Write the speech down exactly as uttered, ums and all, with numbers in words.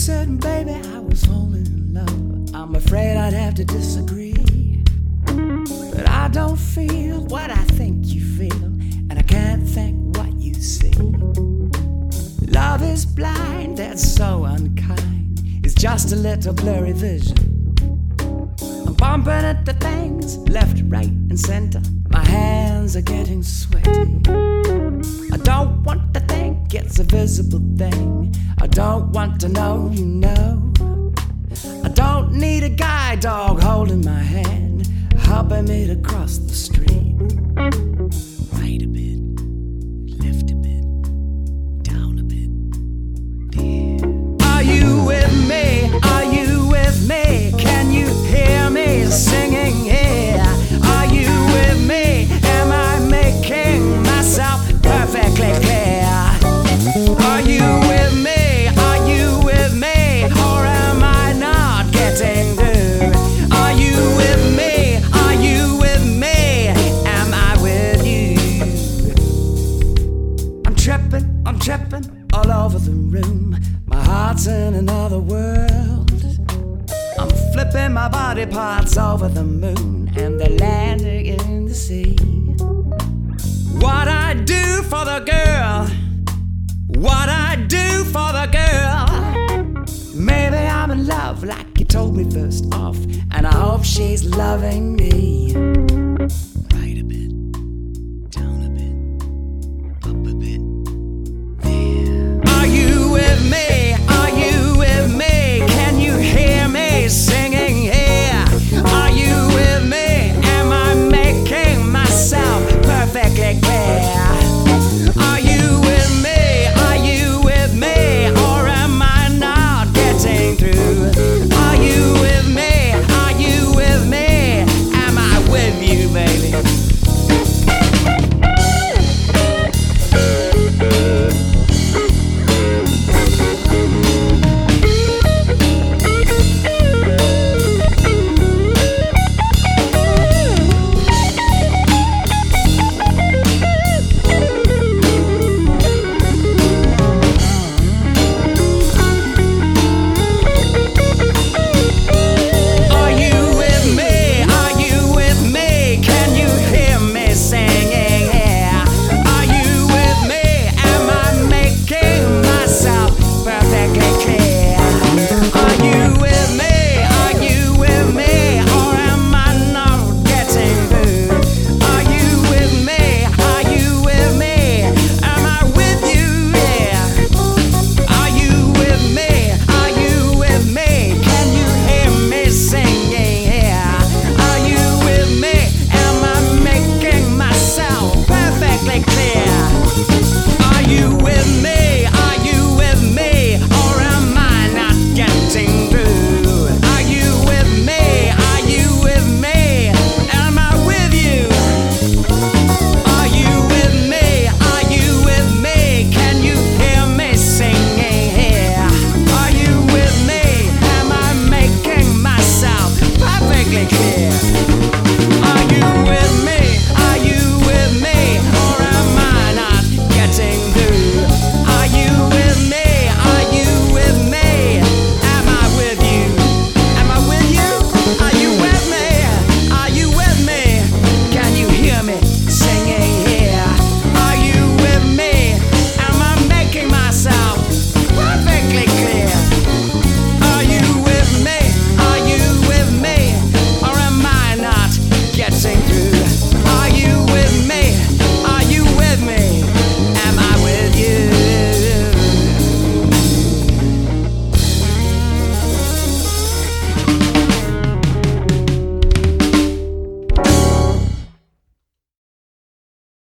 said, baby, I was falling in love. I'm afraid I'd have to disagree. But I don't feel what I think you feel, and I can't think what you see. Love is blind, that's so unkind. It's just a little blurry vision. I'm bumping into things left, right, and center. My hands are getting sweaty. I don't want to think it's a visible thing. I don't want to know you know. I don't need a guide dog holding my hand, helping me to cross the street. Right a bit, left a bit, down a bit, yeah. Are you with me? Are you with me? Can you hear me singing here? Are you with me? Am I making myself perfectly clear? Are you with me? Are you with me? Or am I not getting through? Are you with me? Are you with me? Am I with you? I'm tripping, I'm tripping all over the room. My heart's in another world. I'm flipping my body parts over the moon, and they're landing in the sea. What I do for the girl, what I do for the girl. Maybe I'm in love like you told me first off, and I hope she's loving me. Right a bit.